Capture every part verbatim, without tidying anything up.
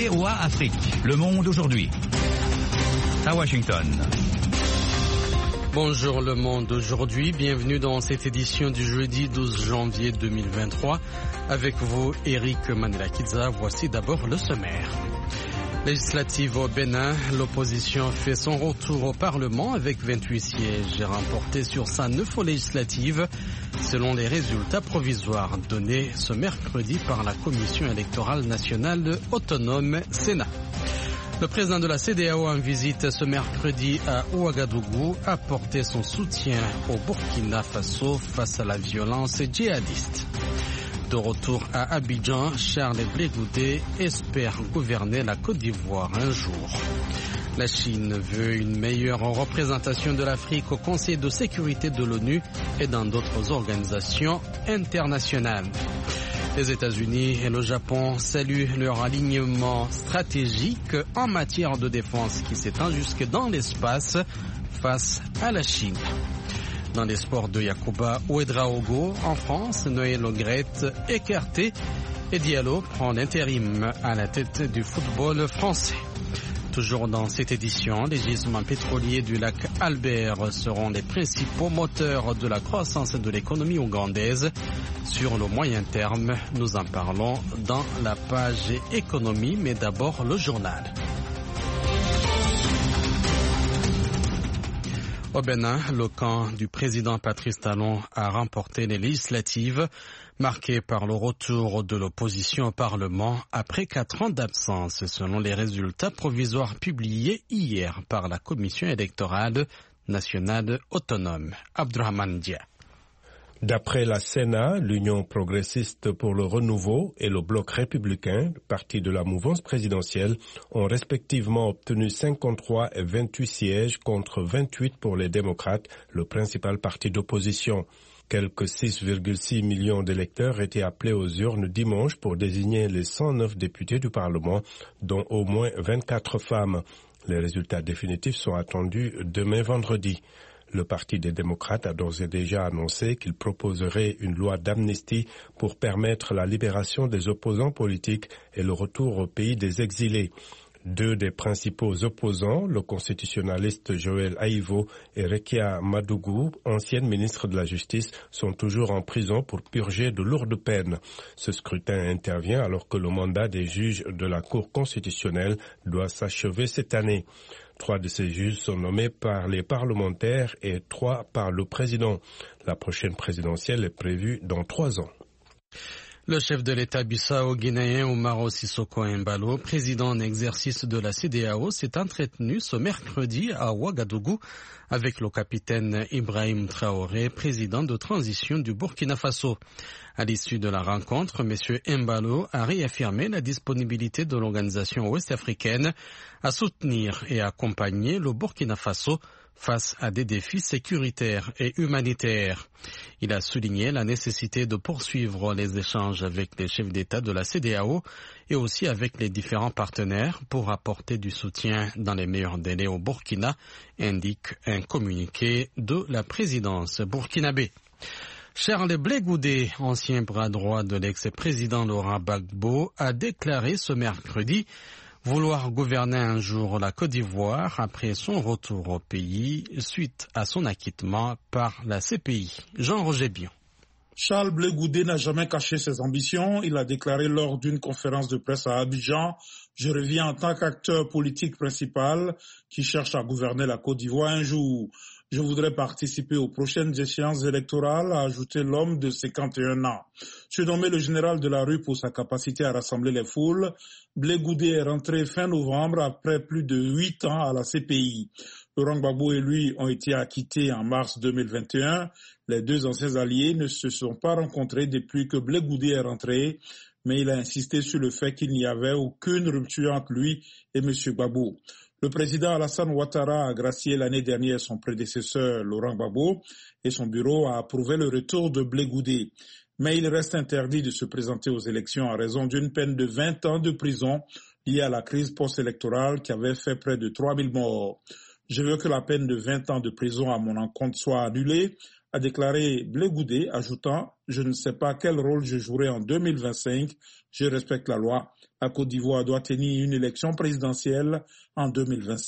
V O A Afrique. Le monde aujourd'hui. À Washington. Bonjour le monde aujourd'hui, bienvenue dans cette édition du jeudi douze janvier deux mille vingt-trois. Avec vous, Eric Manela-Kidza, voici d'abord le sommaire. Législative au Bénin, l'opposition fait son retour au Parlement avec vingt-huit sièges remportés sur cent neuf aux législatives, selon les résultats provisoires donnés ce mercredi par la Commission électorale nationale autonome Sénat. Le président de la C D A O en visite ce mercredi à Ouagadougou a apporté son soutien au Burkina Faso face à la violence djihadiste. De retour à Abidjan, Charles Blé Goudé espère gouverner la Côte d'Ivoire un jour. La Chine veut une meilleure représentation de l'Afrique au Conseil de sécurité de l'ONU et dans d'autres organisations internationales. Les États-Unis et le Japon saluent leur alignement stratégique en matière de défense qui s'étend jusque dans l'espace face à la Chine. Dans les sports de Yacouba Ouedraogo, en France, Noël Le Graët écarté et Diallo prend l'intérim à la tête du football français. Toujours dans cette édition, les gisements pétroliers du lac Albert seront les principaux moteurs de la croissance de l'économie ougandaise. Sur le moyen terme, nous en parlons dans la page économie, mais d'abord le journal. Au Bénin, le camp du président Patrice Talon a remporté les législatives, marquées par le retour de l'opposition au Parlement après quatre ans d'absence, selon les résultats provisoires publiés hier par la Commission électorale nationale autonome. Abdrahman Dia. D'après la Sénat, l'Union progressiste pour le renouveau et le Bloc républicain, parti de la mouvance présidentielle, ont respectivement obtenu cinquante-trois et vingt-huit sièges contre vingt-huit pour les démocrates, le principal parti d'opposition. Quelques six virgule six millions d'électeurs étaient appelés aux urnes dimanche pour désigner les cent neuf députés du Parlement, dont au moins vingt-quatre femmes. Les résultats définitifs sont attendus demain vendredi. Le Parti des démocrates a d'ores et déjà annoncé qu'il proposerait une loi d'amnistie pour permettre la libération des opposants politiques et le retour au pays des exilés. Deux des principaux opposants, le constitutionnaliste Joël Aïvo et Rekia Madougou, ancienne ministre de la Justice, sont toujours en prison pour purger de lourdes peines. Ce scrutin intervient alors que le mandat des juges de la Cour constitutionnelle doit s'achever cette année. Trois de ces juges sont nommés par les parlementaires et trois par le président. La prochaine présidentielle est prévue dans trois ans. Le chef de l'État bissau-guinéen Umaro Sissoko Embalo, président en exercice de la C D A O, s'est entretenu ce mercredi à Ouagadougou avec le capitaine Ibrahim Traoré, président de transition du Burkina Faso. À l'issue de la rencontre, M. Embalo a réaffirmé la disponibilité de l'organisation ouest-africaine à soutenir et accompagner le Burkina Faso face à des défis sécuritaires et humanitaires. Il a souligné la nécessité de poursuivre les échanges avec les chefs d'État de la C D A O et aussi avec les différents partenaires pour apporter du soutien dans les meilleurs délais au Burkina, indique un communiqué de la présidence burkinabé. Charles Blé Goudé, ancien bras droit de l'ex-président Laurent Gbagbo, a déclaré ce mercredi vouloir gouverner un jour la Côte d'Ivoire après son retour au pays suite à son acquittement par la C P I. Jean-Roger Bion. Charles Blé Goudé n'a jamais caché ses ambitions. Il a déclaré lors d'une conférence de presse à Abidjan « Je reviens en tant qu'acteur politique principal qui cherche à gouverner la Côte d'Ivoire un jour. Je voudrais participer aux prochaines échéances électorales », a ajouté l'homme de cinquante et un ans. Surnommé le général de la rue pour sa capacité à rassembler les foules, Blé Goudé est rentré fin novembre après plus de huit ans à la C P I. Laurent Gbagbo et lui ont été acquittés en mars deux mille vingt et un. Les deux anciens alliés ne se sont pas rencontrés depuis que Blé Goudé est rentré, mais il a insisté sur le fait qu'il n'y avait aucune rupture entre lui et M. Gbagbo. Le président Alassane Ouattara a gracié l'année dernière son prédécesseur Laurent Gbagbo et son bureau a approuvé le retour de Blé Goudé. Mais il reste interdit de se présenter aux élections en raison d'une peine de vingt ans de prison liée à la crise post-électorale qui avait fait près de trois mille morts. Je veux que la peine de vingt ans de prison à mon encontre soit annulée, a déclaré Blé Goudé, ajoutant « Je ne sais pas quel rôle je jouerai en deux mille vingt-cinq, je respecte la loi. La Côte d'Ivoire doit tenir une élection présidentielle en deux mille vingt-cinq. »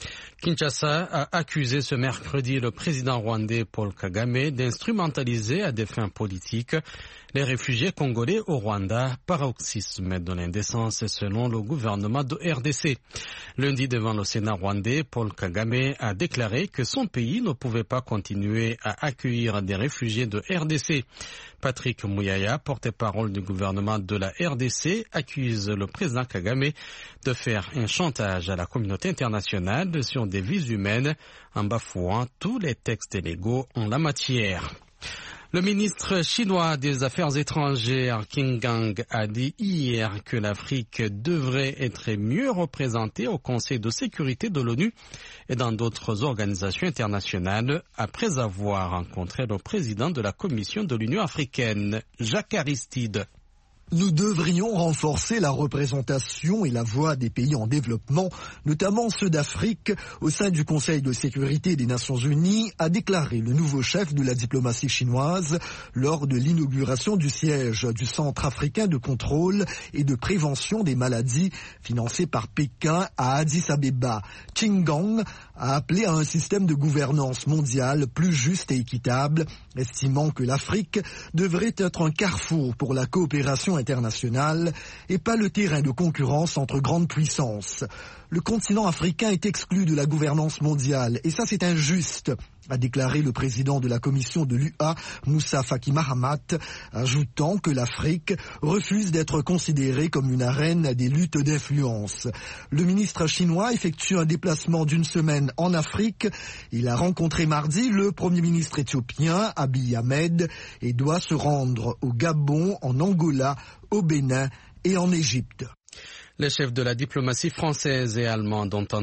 Kinshasa a accusé ce mercredi le président rwandais Paul Kagame d'instrumentaliser à des fins politiques les réfugiés congolais au Rwanda, paroxysme de l'indécence selon le gouvernement de R D C. Lundi, devant le Sénat rwandais, Paul Kagame a déclaré que son pays ne pouvait pas continuer à accueillir des réfugiés de R D C. Patrick Mouyaya, porte-parole du gouvernement de la R D C, accuse le président Kagame de faire un chantage à la communauté internationale sur des vies humaines en bafouant tous les textes légaux en la matière. Le ministre chinois des Affaires étrangères, Qin Gang, a dit hier que l'Afrique devrait être mieux représentée au Conseil de sécurité de l'ONU et dans d'autres organisations internationales après avoir rencontré le président de la Commission de l'Union africaine, Jacques Aristide. Nous devrions renforcer la représentation et la voix des pays en développement, notamment ceux d'Afrique, au sein du Conseil de sécurité des Nations Unies, a déclaré le nouveau chef de la diplomatie chinoise lors de l'inauguration du siège du Centre africain de contrôle et de prévention des maladies financé par Pékin à Addis Abeba. Qin Gang a appelé à un système de gouvernance mondiale plus juste et équitable, estimant que l'Afrique devrait être un carrefour pour la coopération internationale et pas le terrain de concurrence entre grandes puissances. Le continent africain est exclu de la gouvernance mondiale et ça c'est injuste, a déclaré le président de la commission de l'U A, Moussa Faki Mahamat, ajoutant que l'Afrique refuse d'être considérée comme une arène des luttes d'influence. Le ministre chinois effectue un déplacement d'une semaine en Afrique. Il a rencontré mardi le premier ministre éthiopien, Abiy Ahmed, et doit se rendre au Gabon, en Angola, au Bénin et en Égypte. Les chefs de la diplomatie française et allemande ont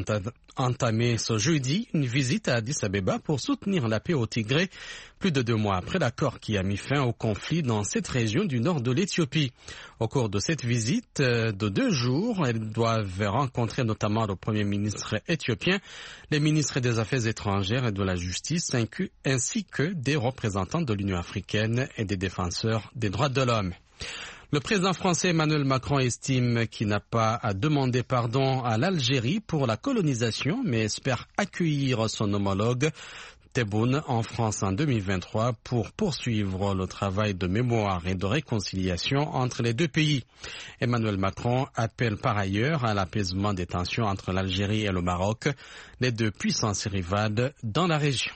entamé ce jeudi une visite à Addis Abeba pour soutenir la paix au Tigré, plus de deux mois après l'accord qui a mis fin au conflit dans cette région du nord de l'Éthiopie. Au cours de cette visite de deux jours, elles doivent rencontrer notamment le Premier ministre éthiopien, les ministres des Affaires étrangères et de la Justice, ainsi que des représentants de l'Union africaine et des défenseurs des droits de l'homme. Le président français Emmanuel Macron estime qu'il n'a pas à demander pardon à l'Algérie pour la colonisation, mais espère accueillir son homologue Tebboune en France en deux mille vingt-trois pour poursuivre le travail de mémoire et de réconciliation entre les deux pays. Emmanuel Macron appelle par ailleurs à l'apaisement des tensions entre l'Algérie et le Maroc, les deux puissances rivales dans la région.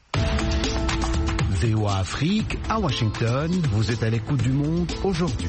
V O A Afrique, à Washington, vous êtes à l'écoute du monde aujourd'hui.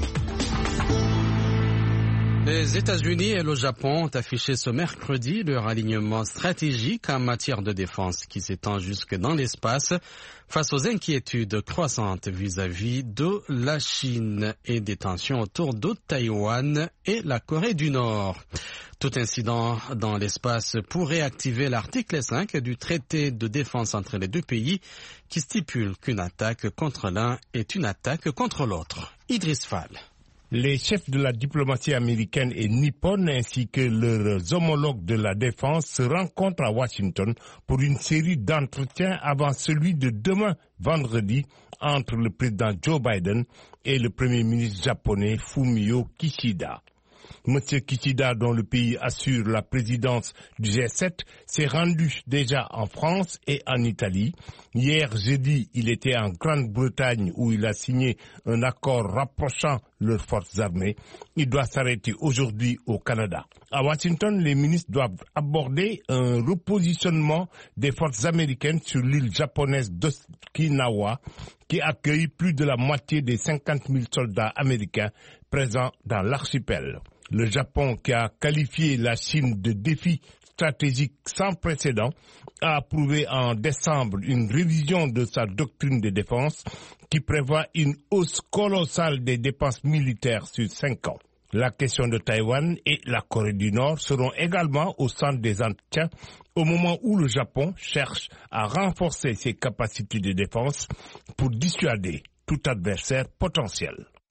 Les États-Unis et le Japon ont affiché ce mercredi leur alignement stratégique en matière de défense qui s'étend jusque dans l'espace face aux inquiétudes croissantes vis-à-vis de la Chine et des tensions autour de Taïwan et la Corée du Nord. Tout incident dans l'espace pourrait activer l'article cinq du traité de défense entre les deux pays qui stipule qu'une attaque contre l'un est une attaque contre l'autre. Idriss Fall. Les chefs de la diplomatie américaine et nippone ainsi que leurs homologues de la défense se rencontrent à Washington pour une série d'entretiens avant celui de demain vendredi entre le président Joe Biden et le premier ministre japonais Fumio Kishida. Monsieur Kishida, dont le pays assure la présidence du G sept, s'est rendu déjà en France et en Italie. Hier jeudi, il était en Grande-Bretagne où il a signé un accord rapprochant leurs forces armées. Il doit s'arrêter aujourd'hui au Canada. À Washington, les ministres doivent aborder un repositionnement des forces américaines sur l'île japonaise d'Okinawa, qui accueille plus de la moitié des cinquante mille soldats américains présents dans l'archipel. Le Japon, qui a qualifié la Chine de défi stratégique sans précédent, a approuvé en décembre une révision de sa doctrine de défense qui prévoit une hausse colossale des dépenses militaires sur cinq ans. La question de Taïwan et la Corée du Nord seront également au centre des entretiens au moment où le Japon cherche à renforcer ses capacités de défense pour dissuader tout adversaire potentiel.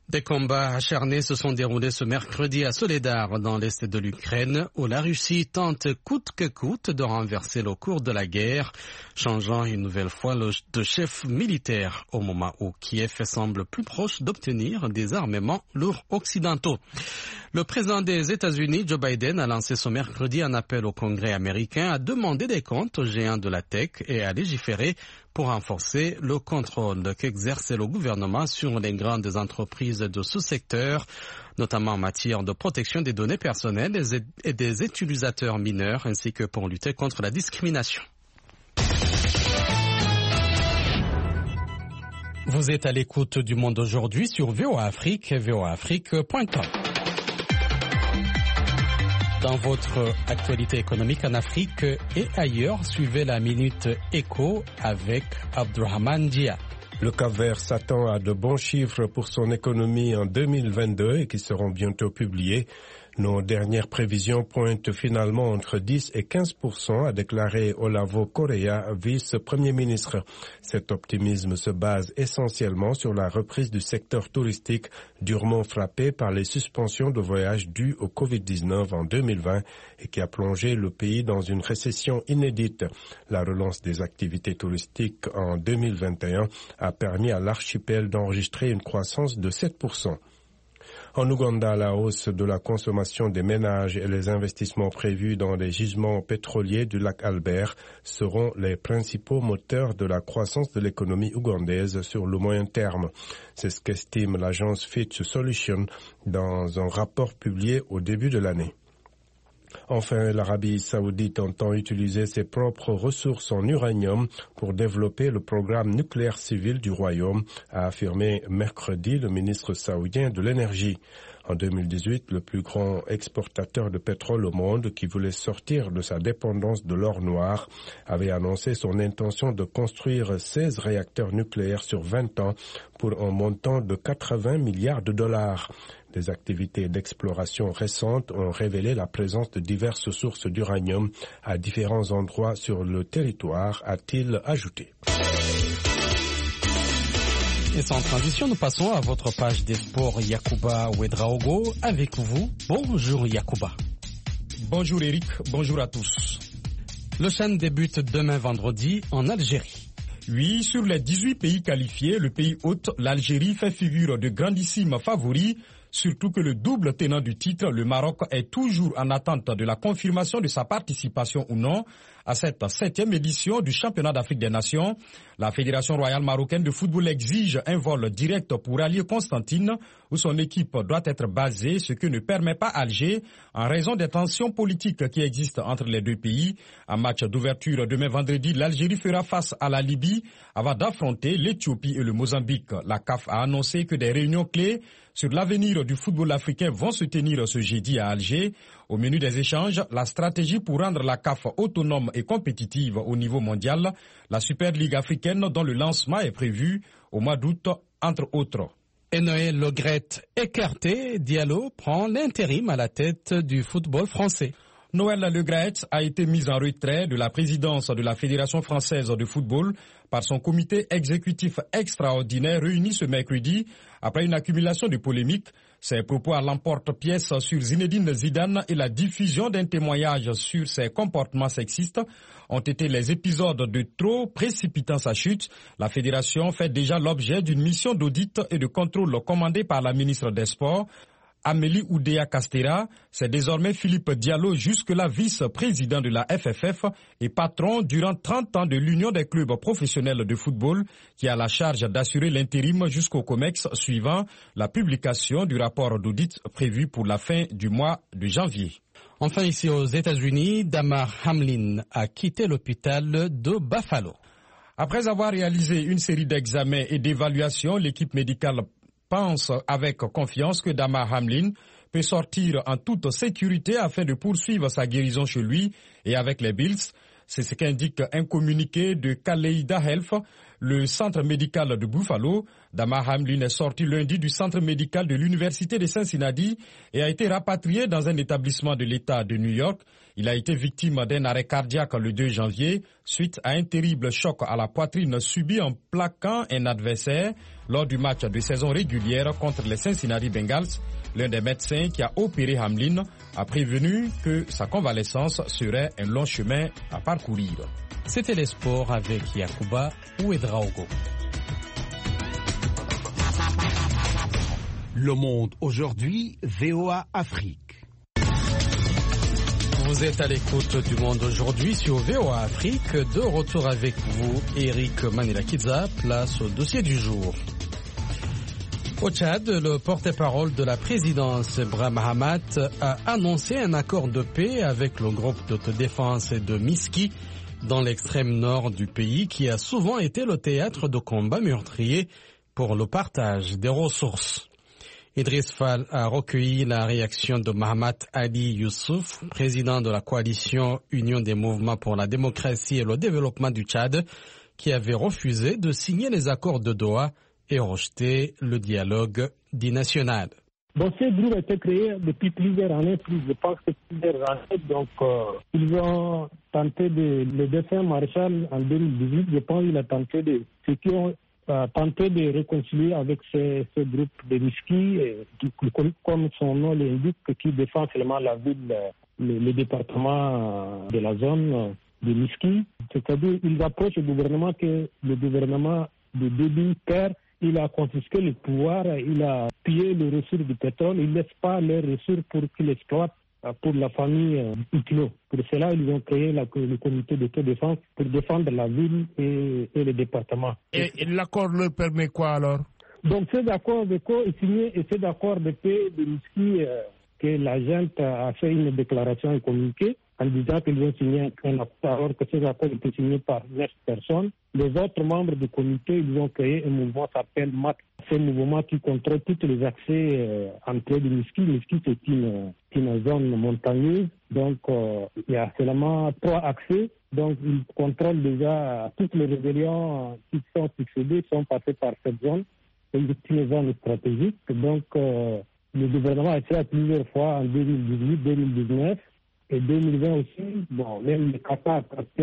Des combats acharnés se sont déroulés ce mercredi à Soledar, dans l'est de l'Ukraine, où la Russie tente coûte que coûte de renverser le cours de la guerre, changeant une nouvelle fois le, de chef militaire, au moment où Kiev semble plus proche d'obtenir des armements lourds occidentaux. Le président des États-Unis, Joe Biden, a lancé ce mercredi un appel au Congrès américain à demander des comptes aux géants de la tech et à légiférer pour renforcer le contrôle qu'exerce le gouvernement sur les grandes entreprises de ce secteur, notamment en matière de protection des données personnelles et des utilisateurs mineurs, ainsi que pour lutter contre la discrimination. Vous êtes à l'écoute du Monde aujourd'hui sur V O A Afrique, v o a afrique point com. Dans votre actualité économique en Afrique et ailleurs, suivez la Minute Éco avec Abdurrahman Dia. Le Cap-Vert s'attend à de bons chiffres pour son économie en deux mille vingt-deux et qui seront bientôt publiés. Nos dernières prévisions pointent finalement entre dix et quinze pour cent, a déclaré Olavo Correa, vice-premier ministre. Cet optimisme se base essentiellement sur la reprise du secteur touristique durement frappé par les suspensions de voyages dues au covid dix-neuf en deux mille vingt et qui a plongé le pays dans une récession inédite. La relance des activités touristiques en deux mille vingt et un a permis à l'archipel d'enregistrer une croissance de sept pour cent. En Ouganda, la hausse de la consommation des ménages et les investissements prévus dans les gisements pétroliers du lac Albert seront les principaux moteurs de la croissance de l'économie ougandaise sur le moyen terme. C'est ce qu'estime l'agence Fitch Solutions dans un rapport publié au début de l'année. Enfin, l'Arabie saoudite entend utiliser ses propres ressources en uranium pour développer le programme nucléaire civil du royaume, a affirmé mercredi le ministre saoudien de l'énergie. En deux mille dix-huit, le plus grand exportateur de pétrole au monde, qui voulait sortir de sa dépendance de l'or noir, avait annoncé son intention de construire seize réacteurs nucléaires sur vingt ans pour un montant de quatre-vingts milliards de dollars. Des activités d'exploration récentes ont révélé la présence de diverses sources d'uranium à différents endroits sur le territoire, a-t-il ajouté. Et sans transition, nous passons à votre page des sports Yacouba Ouedraogo. Avec vous, bonjour Yacouba. Bonjour Eric, bonjour à tous. Le CHAN débute demain vendredi en Algérie. Oui, sur les dix-huit pays qualifiés, le pays hôte, l'Algérie, fait figure de grandissime favori. Surtout que le double tenant du titre, le Maroc, est toujours en attente de la confirmation de sa participation ou non à cette septième édition du championnat d'Afrique des Nations. La Fédération royale marocaine de football exige un vol direct pour allier Constantine, où son équipe doit être basée, ce que ne permet pas Alger, en raison des tensions politiques qui existent entre les deux pays. En match d'ouverture demain vendredi, l'Algérie fera face à la Libye avant d'affronter l'Éthiopie et le Mozambique. La C A F a annoncé que des réunions clés sur l'avenir du football africain vont se tenir ce jeudi à Alger. Au menu des échanges, la stratégie pour rendre la C A F autonome et compétitive au niveau mondial, la Super Ligue africaine dont le lancement est prévu au mois d'août, entre autres. Et Noël Le Graët écarté, Diallo prend l'intérim à la tête du football français. Noël Le Graët a été mis en retrait de la présidence de la Fédération française de football par son comité exécutif extraordinaire réuni ce mercredi après une accumulation de polémiques. Ses propos à l'emporte-pièce sur Zinedine Zidane et la diffusion d'un témoignage sur ses comportements sexistes ont été les épisodes de trop précipitant sa chute. La fédération fait déjà l'objet d'une mission d'audit et de contrôle commandée par la ministre des Sports. Amélie Oudéa Castera, c'est désormais Philippe Diallo, jusque-là vice-président de la F F F et patron durant trente ans de l'Union des clubs professionnels de football, qui a la charge d'assurer l'intérim jusqu'au COMEX suivant la publication du rapport d'audit prévu pour la fin du mois de janvier. Enfin, ici aux États-Unis, Damar Hamlin a quitté l'hôpital de Buffalo. Après avoir réalisé une série d'examens et d'évaluations, l'équipe médicale pense avec confiance que Damar Hamlin peut sortir en toute sécurité afin de poursuivre sa guérison chez lui et avec les Bills. C'est ce qu'indique un communiqué de Kaleida Health, le centre médical de Buffalo. Damar Hamlin est sorti lundi du centre médical de l'université de Cincinnati et a été rapatrié dans un établissement de l'État de New York. Il a été victime d'un arrêt cardiaque le deux janvier suite à un terrible choc à la poitrine subi en plaquant un adversaire lors du match de saison régulière contre les Cincinnati Bengals. L'un des médecins qui a opéré Hamlin a prévenu que sa convalescence serait un long chemin à parcourir. C'était les sports avec Yacouba Ouedraogo. Le Monde aujourd'hui, V O A Afrique. Vous êtes à l'écoute du Monde aujourd'hui sur V O A Afrique. De retour avec vous, Eric Manilakidza, place au dossier du jour. Au Tchad, le porte-parole de la présidence, Brahim Mahamat, a annoncé un accord de paix avec le groupe d'autodéfense de Miski dans l'extrême nord du pays qui a souvent été le théâtre de combats meurtriers pour le partage des ressources. Idriss Fall a recueilli la réaction de Mahamat Ali Youssouf, président de la coalition Union des mouvements pour la démocratie et le développement du Tchad, qui avait refusé de signer les accords de Doha et rejeté le dialogue dit national. Bon, ce groupe a été créé depuis plusieurs années, plus, je pense que plusieurs années. Donc, euh, ils ont tenté de, le défunt Marshall en deux mille dix-huit, je pense qu'il a tenté de, ceux qui ont euh, tenté de réconcilier avec ce, ce groupe de Miski, et, qui, comme son nom l'indique, qui défend seulement la ville, le, le département de la zone de Miski. C'est-à-dire, ils approchent le gouvernement que le gouvernement de Déby perd. Il a confisqué le pouvoir, il a pillé les ressources du pétrole, il ne laisse pas les ressources pour qu'il exploite pour la famille Huguenot. Pour cela, ils ont créé la, le comité d'autodéfense pour défendre la ville et, et le département. Et, et l'accord leur permet quoi alors? Donc cet accord de paix est signé et cet accord de paix de Miski euh, que l'agent a fait une déclaration et communiqué en disant qu'ils ont signé un accord alors que ces accords étaient signés par neuf personnes. Les autres membres du comité, ils ont créé un mouvement qui s'appelle M A T. C'est un mouvement qui contrôle tous les accès euh, entrées de Miski. Miski, c'est une, une zone montagneuse, donc euh, il y a seulement trois accès. Donc ils contrôlent déjà toutes les rébellions qui sont succédées, sont passées par cette zone. C'est une zone stratégique. Donc euh, le gouvernement a essayé plusieurs fois en deux mille dix-huit, deux mille dix-neuf. Et deux mille vingt aussi, bon, même le Qatar,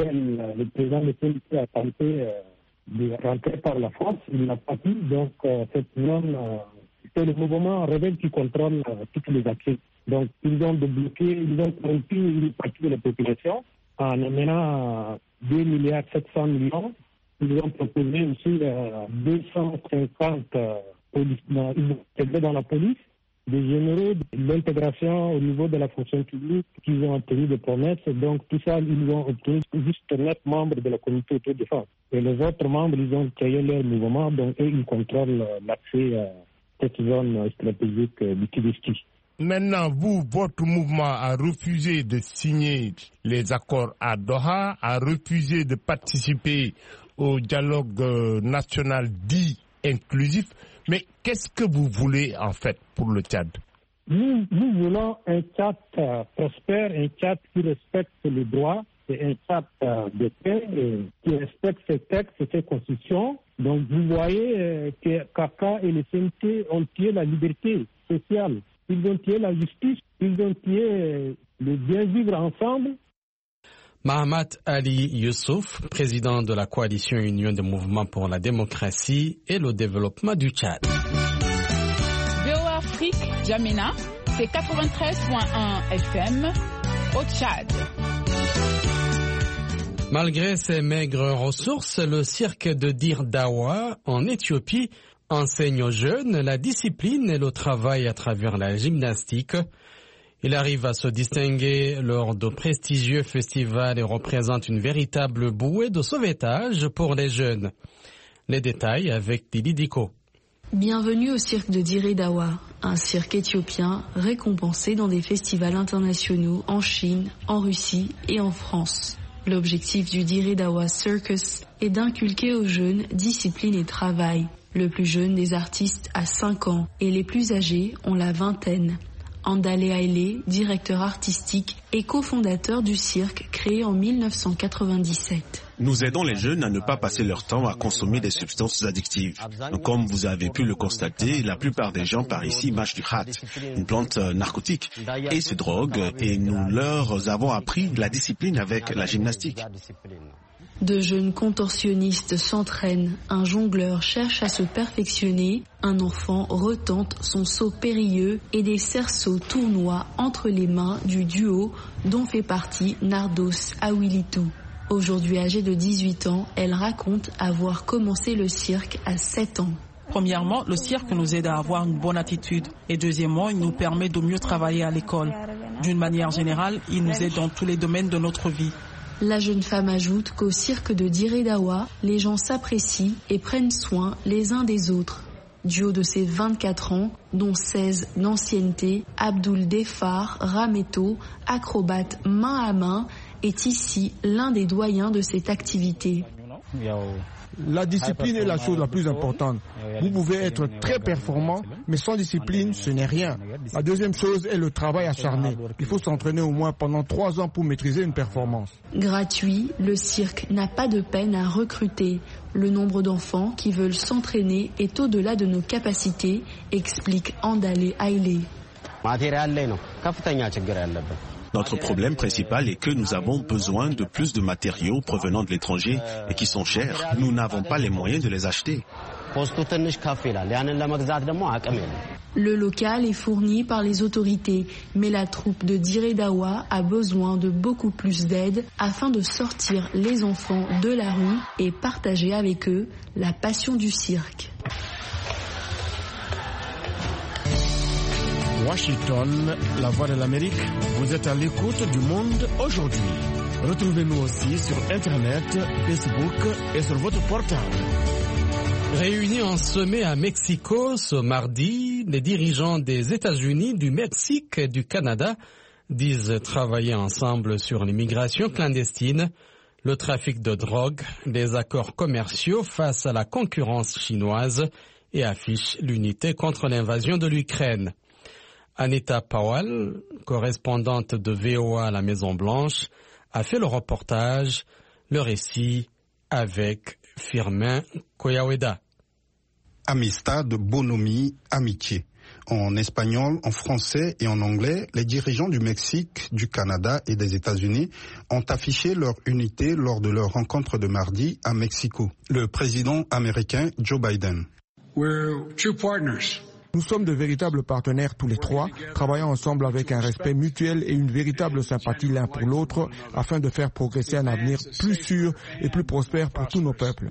le président de Tunisie a tenté euh, de rentrer par la force, il n'a pas pu. Donc, euh, cette zone, euh, c'est le mouvement rebelle qui contrôle euh, toutes les accès. Donc, ils ont débloqué, ils ont corrompu une partie de la population en amenant deux milliards sept cents millions. Ils ont proposé aussi euh, deux cent cinquante euh, police, dans, ils ont intégré dans la police. Des généraux, l'intégration au niveau de la fonction publique qu'ils ont obtenu des promesses. Donc tout ça, ils ont obtenu juste neuf membres de la communauté autodéfense. Et les autres membres, ils ont créé leur mouvement, donc eux, ils contrôlent l'accès à cette zone stratégique du Kibesti. Maintenant, vous, votre mouvement a refusé de signer les accords à Doha, a refusé de participer au dialogue national dit inclusif. Mais qu'est-ce que vous voulez en fait pour le Tchad? Nous, nous voulons un Tchad euh, prospère, un Tchad qui respecte les droits, et un Tchad euh, de paix, et qui respecte ses textes et ses constitutions. Donc vous voyez euh, que Kaka et le C N T ont tué la liberté sociale, ils ont tué la justice, ils ont tué euh, le bien vivre ensemble. Mahamat Ali Youssouf, président de la coalition Union des mouvements pour la démocratie et le développement du Tchad. V O A Afrique, Djamena, c'est quatre-vingt-treize virgule un F M au Tchad. Malgré ses maigres ressources, le cirque de Dir Dawa en Éthiopie enseigne aux jeunes la discipline et le travail à travers la gymnastique. Il arrive à se distinguer lors de prestigieux festivals et représente une véritable bouée de sauvetage pour les jeunes. Les détails avec Didi Diko. Bienvenue au cirque de Dire Dawa, un cirque éthiopien récompensé dans des festivals internationaux en Chine, en Russie et en France. L'objectif du Dire Dawa Circus est d'inculquer aux jeunes discipline et travail. Le plus jeune des artistes a cinq ans et les plus âgés ont la vingtaine. Andale Haile, directeur artistique et cofondateur du cirque créé en mille neuf cent quatre-vingt-dix-sept. Nous aidons les jeunes à ne pas passer leur temps à consommer des substances addictives. Comme vous avez pu le constater, la plupart des gens par ici mâchent du khat, une plante narcotique, et se droguent, et nous leur avons appris la discipline avec la gymnastique. De jeunes contorsionnistes s'entraînent, un jongleur cherche à se perfectionner, un enfant retente son saut périlleux et des cerceaux tournoient entre les mains du duo dont fait partie Nardos Awilitou. Aujourd'hui âgée de dix-huit ans, elle raconte avoir commencé le cirque à sept ans. Premièrement, le cirque nous aide à avoir une bonne attitude et deuxièmement, il nous permet de mieux travailler à l'école. D'une manière générale, il nous aide dans tous les domaines de notre vie. La jeune femme ajoute qu'au cirque de Dire Dawa, les gens s'apprécient et prennent soin les uns des autres. Du haut de ses vingt-quatre ans, dont seize d'ancienneté, Abdoul Defar Rameto, acrobate main à main, est ici l'un des doyens de cette activité. La discipline est la chose la plus importante. Vous pouvez être très performant, mais sans discipline, ce n'est rien. La deuxième chose est le travail acharné. Il faut s'entraîner au moins pendant trois ans pour maîtriser une performance. Gratuit, le cirque n'a pas de peine à recruter. Le nombre d'enfants qui veulent s'entraîner est au-delà de nos capacités, explique Andale Haile. Notre problème principal est que nous avons besoin de plus de matériaux provenant de l'étranger et qui sont chers. Nous n'avons pas les moyens de les acheter. Le local est fourni par les autorités, mais la troupe de Dire Dawa a besoin de beaucoup plus d'aide afin de sortir les enfants de la rue et partager avec eux la passion du cirque. Washington, la voix de l'Amérique, vous êtes à l'écoute du monde aujourd'hui. Retrouvez-nous aussi sur Internet, Facebook et sur votre portable. Réunis en sommet à Mexico ce mardi, les dirigeants des États-Unis, du Mexique et du Canada disent travailler ensemble sur l'immigration clandestine, le trafic de drogue, les accords commerciaux face à la concurrence chinoise et affichent l'unité contre l'invasion de l'Ukraine. Anita Powell, correspondante de V O A à la Maison-Blanche, a fait le reportage, le récit avec Firmin Koyaweda. Amistad, bonhomie, amitié. En espagnol, en français et en anglais, les dirigeants du Mexique, du Canada et des États-Unis ont affiché leur unité lors de leur rencontre de mardi à Mexico. Le président américain Joe Biden. We're true partners. Nous sommes de véritables partenaires tous les trois, travaillant ensemble avec un respect mutuel et une véritable sympathie l'un pour l'autre, afin de faire progresser un avenir plus sûr et plus prospère pour tous nos peuples.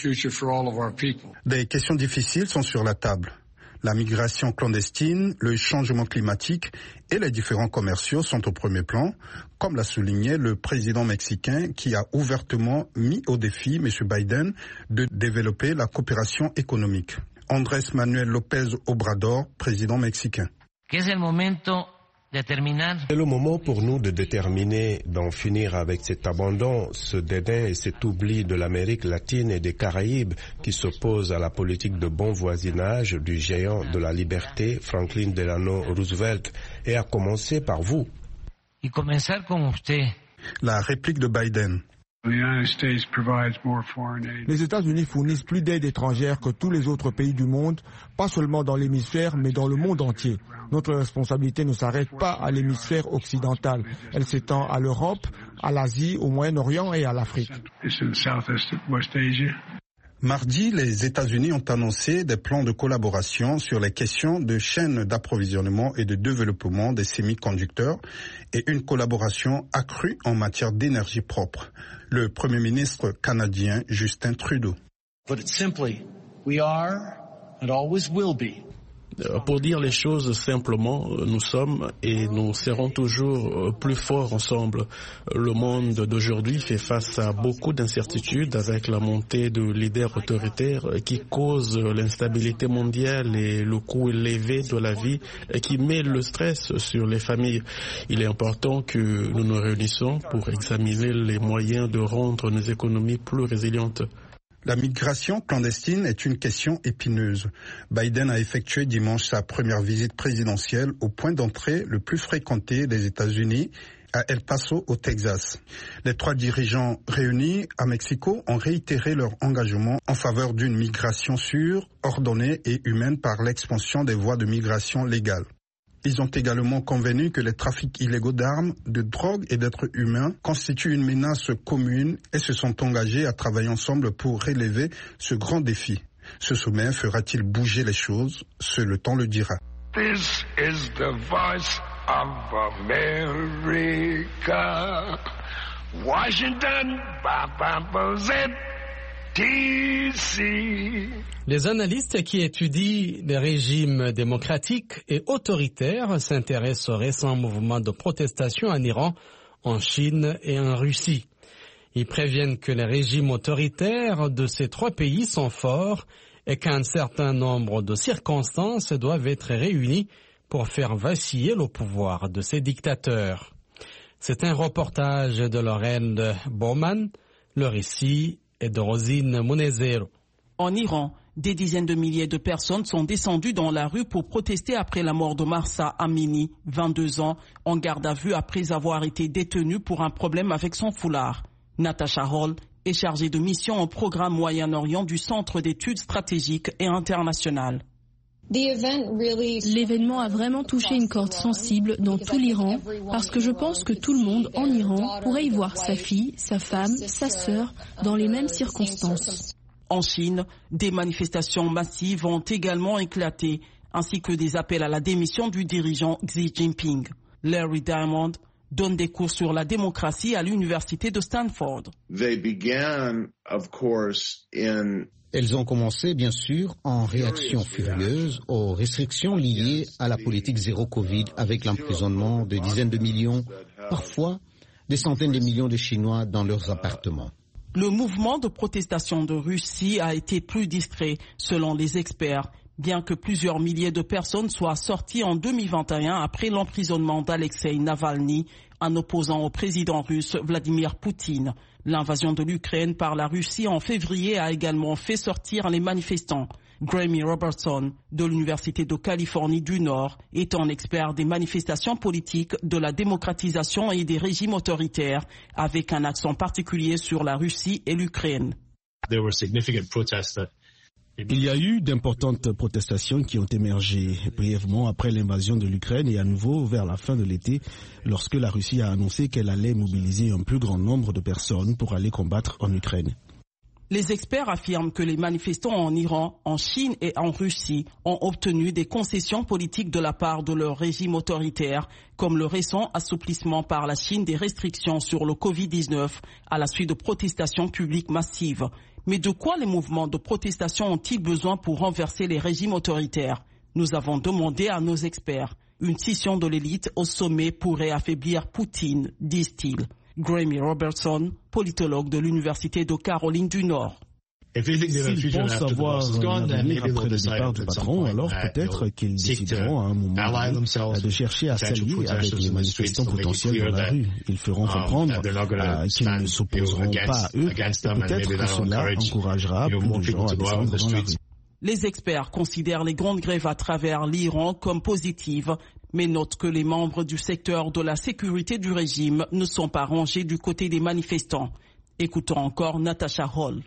Des questions difficiles sont sur la table. La migration clandestine, le changement climatique et les différends commerciaux sont au premier plan, comme l'a souligné le président mexicain qui a ouvertement mis au défi M. Biden de développer la coopération économique. Andrés Manuel López Obrador, président mexicain. C'est le moment pour nous de déterminer, d'en finir avec cet abandon, ce dédain et cet oubli de l'Amérique latine et des Caraïbes qui s'opposent à la politique de bon voisinage du géant de la liberté, Franklin Delano Roosevelt, et à commencer par vous. La réplique de Biden. Les États-Unis fournissent plus d'aide étrangère que tous les autres pays du monde, pas seulement dans l'hémisphère, mais dans le monde entier. Notre responsabilité ne s'arrête pas à l'hémisphère occidental. Elle s'étend à l'Europe, à l'Asie, au Moyen-Orient et à l'Afrique. Mardi, les États-Unis ont annoncé des plans de collaboration sur les questions de chaînes d'approvisionnement et de développement des semi-conducteurs et une collaboration accrue en matière d'énergie propre. Le Premier ministre canadien Justin Trudeau. Put it simply, we are and always will be. Pour dire les choses simplement, nous sommes et nous serons toujours plus forts ensemble. Le monde d'aujourd'hui fait face à beaucoup d'incertitudes avec la montée de leaders autoritaires qui causent l'instabilité mondiale et le coût élevé de la vie et qui met le stress sur les familles. Il est important que nous nous réunissons pour examiner les moyens de rendre nos économies plus résilientes. La migration clandestine est une question épineuse. Biden a effectué dimanche sa première visite présidentielle au point d'entrée le plus fréquenté des États-Unis, à El Paso, au Texas. Les trois dirigeants réunis à Mexico ont réitéré leur engagement en faveur d'une migration sûre, ordonnée et humaine par l'expansion des voies de migration légales. Ils ont également convenu que les trafics illégaux d'armes, de drogue et d'êtres humains constituent une menace commune et se sont engagés à travailler ensemble pour relever ce grand défi. Ce sommet fera-t-il bouger les choses? Seul le temps le dira. This is the voice of America. Washington, D C. Les analystes qui étudient les régimes démocratiques et autoritaires s'intéressent aux récents mouvements de protestation en Iran, en Chine et en Russie. Ils préviennent que les régimes autoritaires de ces trois pays sont forts et qu'un certain nombre de circonstances doivent être réunies pour faire vaciller le pouvoir de ces dictateurs. C'est un reportage de Lorraine Bowman, le récit est de Rosine Munezero. En Iran, des dizaines de milliers de personnes sont descendues dans la rue pour protester après la mort de Mahsa Amini, vingt-deux ans, en garde à vue après avoir été détenue pour un problème avec son foulard. Natasha Hall est chargée de mission au programme Moyen-Orient du Centre d'études stratégiques et internationales. L'événement a vraiment touché une corde sensible dans tout l'Iran parce que je pense que tout le monde en Iran pourrait y voir sa fille, sa femme, sa sœur dans les mêmes circonstances. En Chine, des manifestations massives ont également éclaté, ainsi que des appels à la démission du dirigeant Xi Jinping. Larry Diamond donne des cours sur la démocratie à l'université de Stanford. They began, of course, in Elles ont commencé, bien sûr, en réaction furieuse aux restrictions liées à la politique zéro Covid avec l'emprisonnement de dizaines de millions, parfois des centaines de millions de Chinois dans leurs appartements. Le mouvement de protestation de Russie a été plus discret, selon les experts, bien que plusieurs milliers de personnes soient sorties en deux mille vingt et un après l'emprisonnement d'Alexei Navalny, un opposant au président russe Vladimir Poutine. L'invasion de l'Ukraine par la Russie en février a également fait sortir les manifestants. Grammy Robertson, de l'Université de Californie du Nord, est un expert des manifestations politiques, de la démocratisation et des régimes autoritaires, avec un accent particulier sur la Russie et l'Ukraine. Il y a eu d'importantes protestations qui ont émergé brièvement après l'invasion de l'Ukraine et à nouveau vers la fin de l'été, lorsque la Russie a annoncé qu'elle allait mobiliser un plus grand nombre de personnes pour aller combattre en Ukraine. Les experts affirment que les manifestants en Iran, en Chine et en Russie ont obtenu des concessions politiques de la part de leur régime autoritaire, comme le récent assouplissement par la Chine des restrictions sur le covid dix-neuf à la suite de protestations publiques massives. Mais de quoi les mouvements de protestation ont-ils besoin pour renverser les régimes autoritaires? Nous avons demandé à nos experts. Une scission de l'élite au sommet pourrait affaiblir Poutine, disent-ils. Grammy Robertson, politologue de l'Université de Caroline du Nord. S'ils pensent avoir un avenir après le départ du patron, alors peut-être qu'ils décideront à un moment de chercher à s'allier avec les manifestants potentiels dans la rue. Ils feront comprendre euh, qu'ils ne s'opposeront pas à eux. Peut-être que cela encouragera plus de gens à descendre dans la rue. Les experts considèrent les grandes grèves à travers l'Iran comme positives, mais notent que les membres du secteur de la sécurité du régime ne sont pas rangés du côté des manifestants. Écoutons encore Natasha Hall.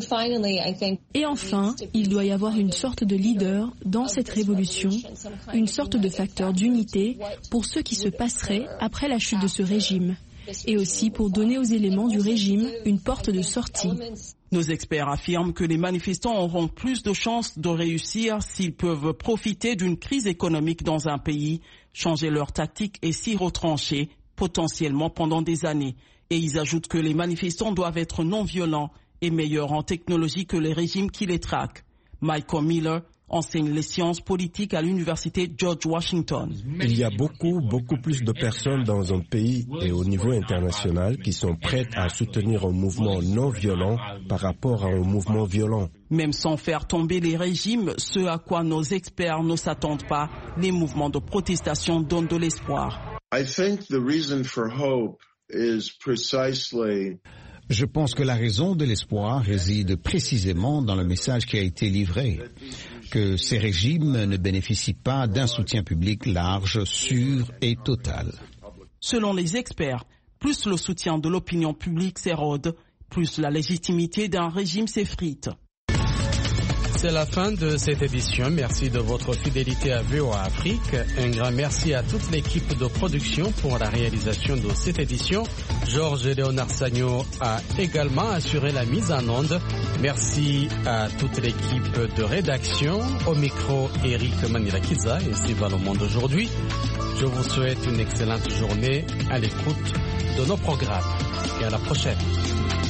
Et enfin, il doit y avoir une sorte de leader dans cette révolution, une sorte de facteur d'unité pour ce qui se passerait après la chute de ce régime, et aussi pour donner aux éléments du régime une porte de sortie. Nos experts affirment que les manifestants auront plus de chances de réussir s'ils peuvent profiter d'une crise économique dans un pays, changer leurs tactiques et s'y retrancher, potentiellement pendant des années. Et ils ajoutent que les manifestants doivent être non violents et meilleurs en technologie que les régimes qui les traquent. Michael Miller enseigne les sciences politiques à l'université George Washington. Il y a beaucoup, beaucoup plus de personnes dans un pays et au niveau international qui sont prêtes à soutenir un mouvement non violent par rapport à un mouvement violent. Même sans faire tomber les régimes, ce à quoi nos experts ne s'attendent pas, les mouvements de protestation donnent de l'espoir. I think the reason for hope is precisely Je pense que la raison de l'espoir réside précisément dans le message qui a été livré, que ces régimes ne bénéficient pas d'un soutien public large, sûr et total. Selon les experts, plus le soutien de l'opinion publique s'érode, plus la légitimité d'un régime s'effrite. C'est la fin de cette édition. Merci de votre fidélité à V O A Afrique. Un grand merci à toute l'équipe de production pour la réalisation de cette édition. Georges Léonard Sagno a également assuré la mise en onde. Merci à toute l'équipe de rédaction. Au micro, Eric Manirakiza et Sylvain Le Monde aujourd'hui. Je vous souhaite une excellente journée à l'écoute de nos programmes. Et à la prochaine.